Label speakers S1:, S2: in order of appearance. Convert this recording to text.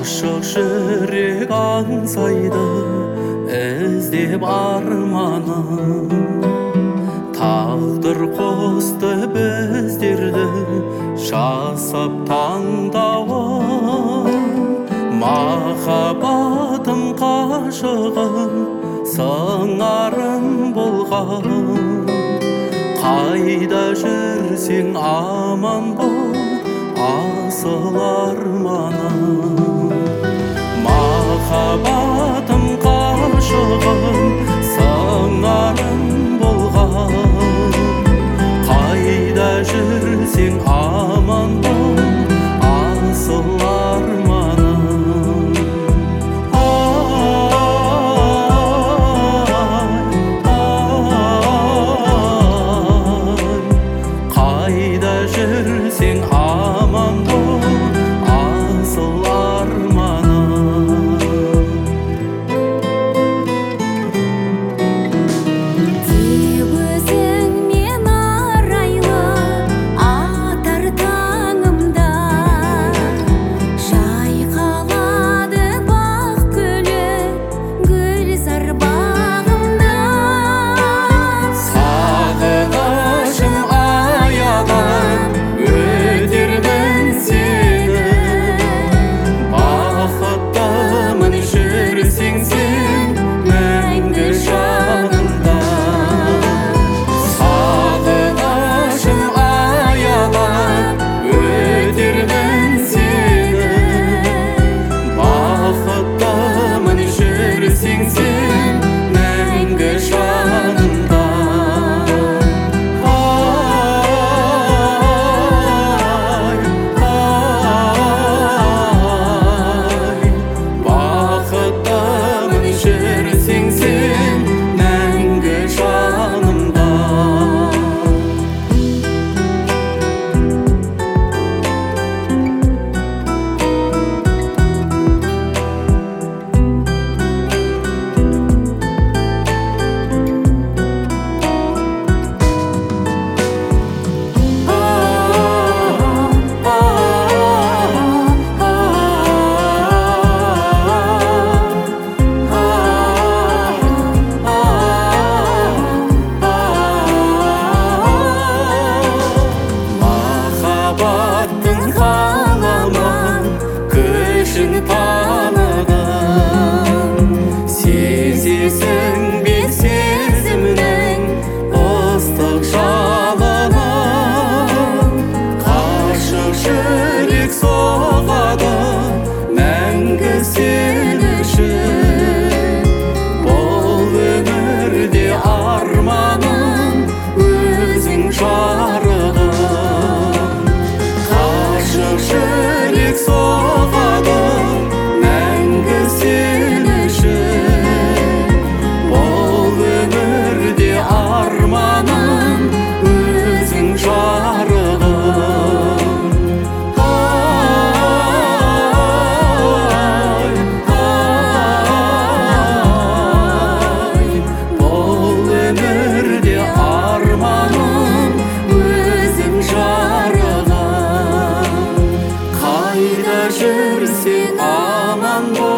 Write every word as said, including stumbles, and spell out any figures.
S1: Ашық жүрек аңсайды іздеп арманын, тағдыр қосты біздерді жасап таңдауын. Махаббатым қашығым сыңарым болған, қайда жүрсең аман бол асыл арманым. Махаббатым қашығым сыңарым болған, қайда жүрсең аман бол асыл арманым. Қайда жүрсең аман бол асыл арманым.
S2: Тек өзіңмен арайлы атар таңымда, жайқалады бақ гүлі гүлзар бағымда.
S1: Сағынышым аялап өтермін сені, бақыттымын жүрсең сен мәңгі жанымда. Сағынышым аялап өтермін сені, бақыттымын жүрсең сен мәңгі жанымда. Бақыттымын жүрсең сен мәңгі жанымда. Махаббаттың қаламын күшін таныдым, сезесің бе сезімнің ыстық жалынын. Қашық жүрек соғады мәңгі сен үшін, бұл өмірде арманым өзің жарығым. Қашық жүрек соғады мәңгі сен үшін, бұл өмірде арманым өзің жарығым. Ай, ай, бұл өмірде арманым өзің жарығым. Қайда жүрсең аман бол